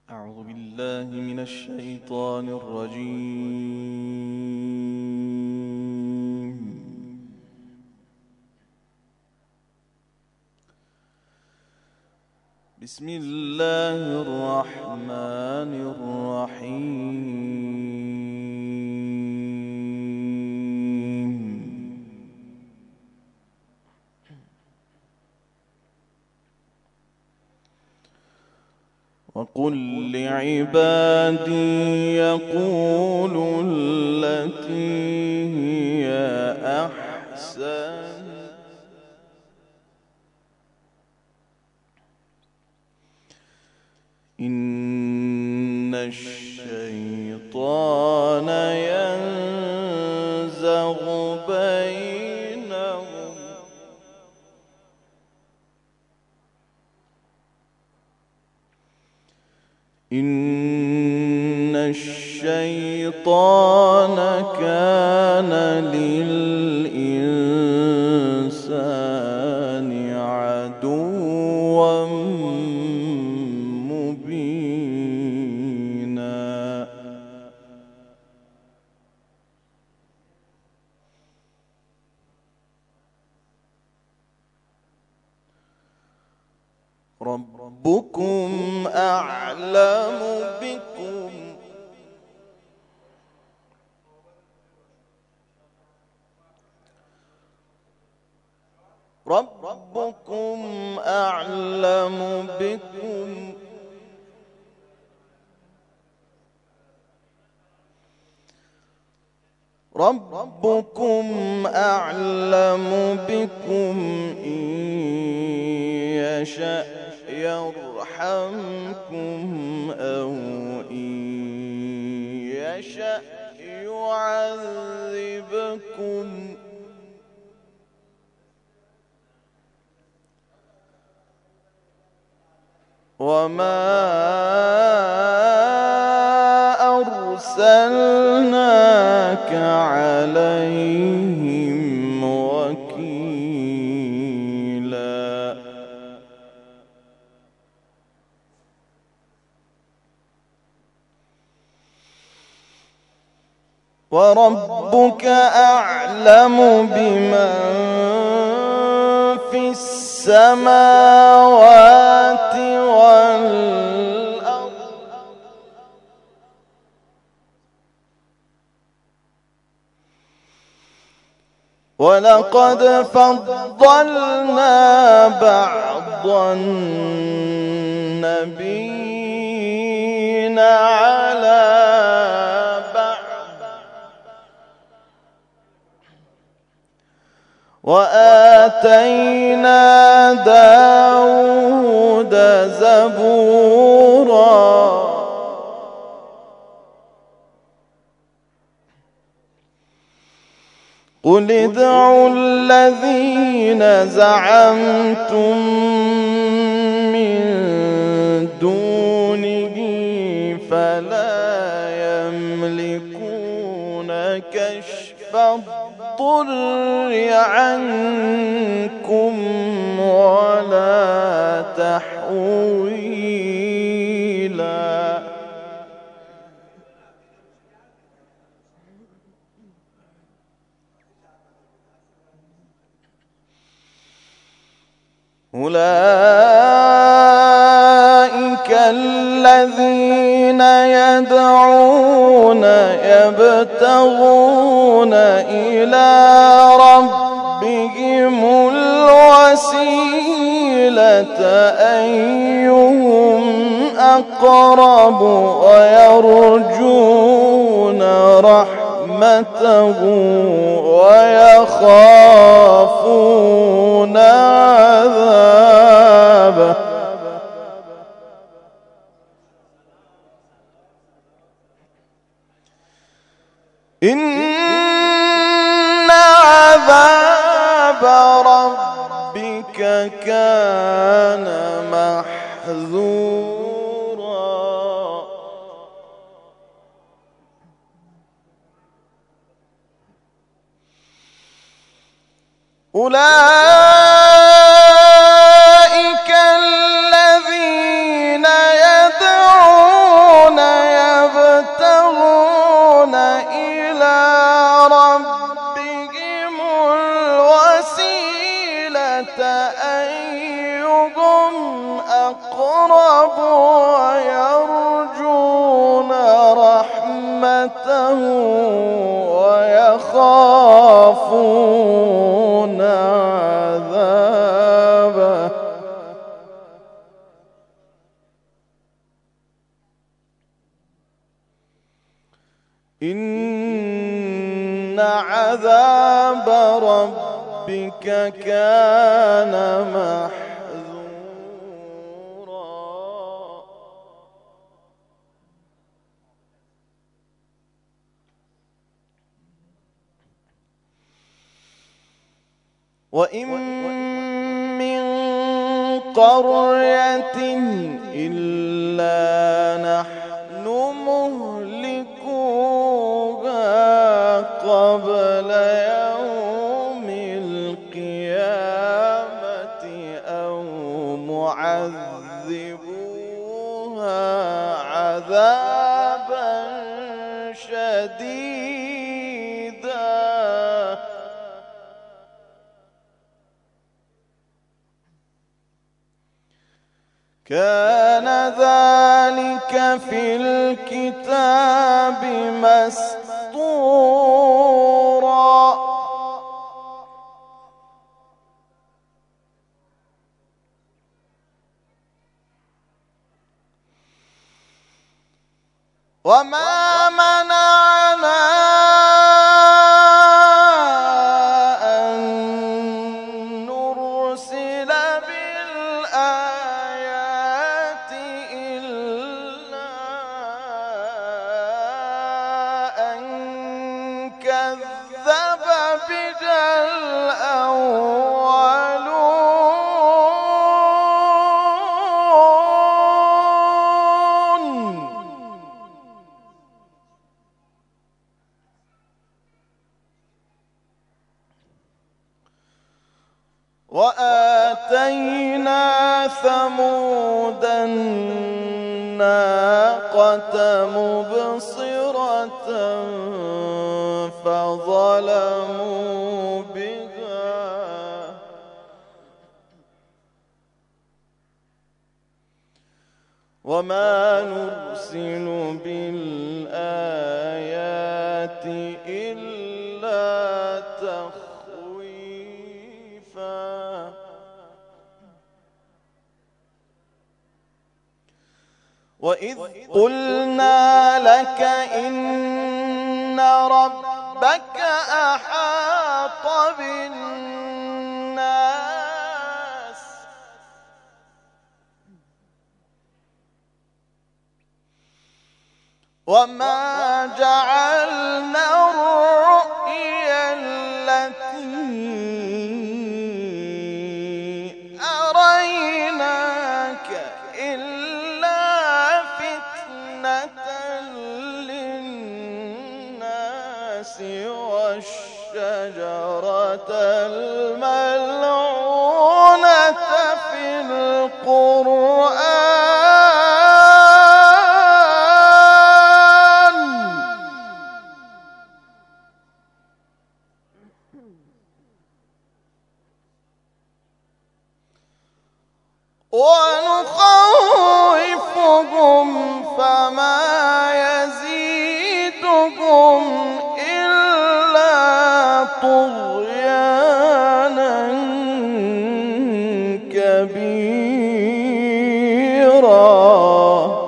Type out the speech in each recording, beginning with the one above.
أعوذ بالله من الشيطان الرجيم. بسم الله الرحمن الرحيم. وقل لعبادي يقولوا التي هي أحسن إن الشيطان ينزغ بينهم إن الشيطان كان للإنسان عدوا مبينا. ربكم أعلم بكم ربكم أعلم بكم ربكم أعلم بكم إن يشأ يرحمكم أو إن يشأ يعذبكم وما أرسلناك عليهم وكيلا. وربك أعلم بمن في السماوات والأرض ولقد فضلنا بعض النبيين على بعض وآتينا داود زبورا. قل ادعوا الذين زعمتم من دونه فلا يملكون كشف الضر عنكم ولا تحويلا. أولئك الذين يدعون يبتغون إلى ربهم الوسيلة أيهم أقرب ويرجون رحمته ويخافون عذابه. إن عذاب ربك كان محذورا. أولئك الذين يدعون إن عذاب ربك كان محذورا وإن من قرية إلا نحن مهلكوها قبل يوم القيامة أو معذبوها عذابا شديدا كان ذلك في الكتاب مسطورا وما منعنا أن نرسل بالآيات إلا أن كذب بها الأولون وآتينا ثمود الناقة مبصرة فظلموا بها وما نرسل بالآيات إلا تخويفا وإذ قلنا لك إن ربك أحاط بالناس وما جعلنا الرؤيا التي أريناك إلا فتنة للناس والشجرة الملعونة في القرآن ونخوفهم فما يزيدهم إلا طغيانا كبيرا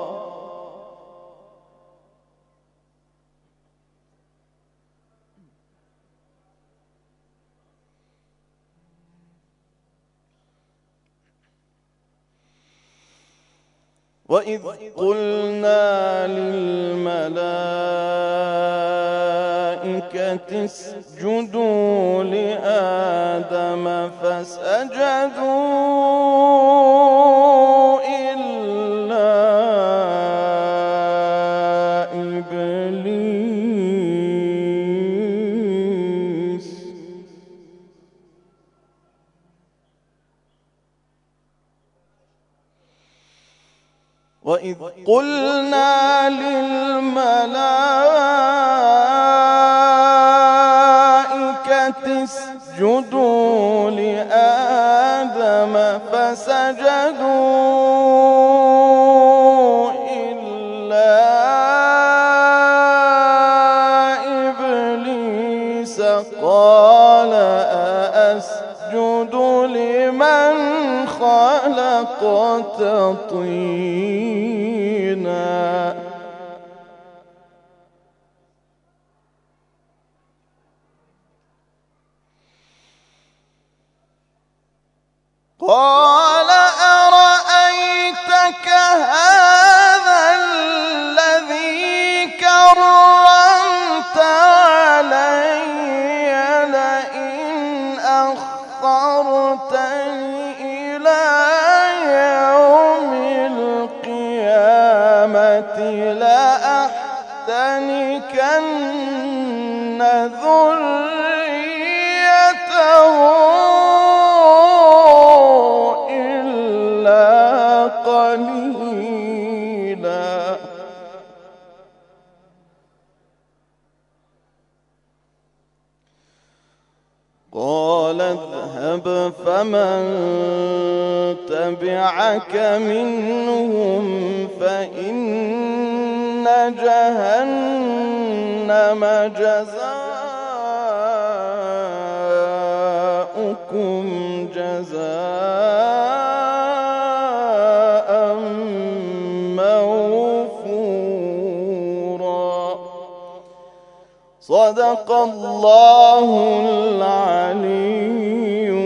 وإذ قلنا للملائكة اسجدوا لآدم فسجدوا إلا إبليس وإذ قلنا للملائكة اسجدوا لآدم فسجدوا إلا إبليس قال أأسجد لمن خلقت طينا لأحتنكن ذريته إلا قليلا. قال اذهب فمن تبعك منهم فإن جهنم جزاؤكم جزاء موفورا. صدق الله العلي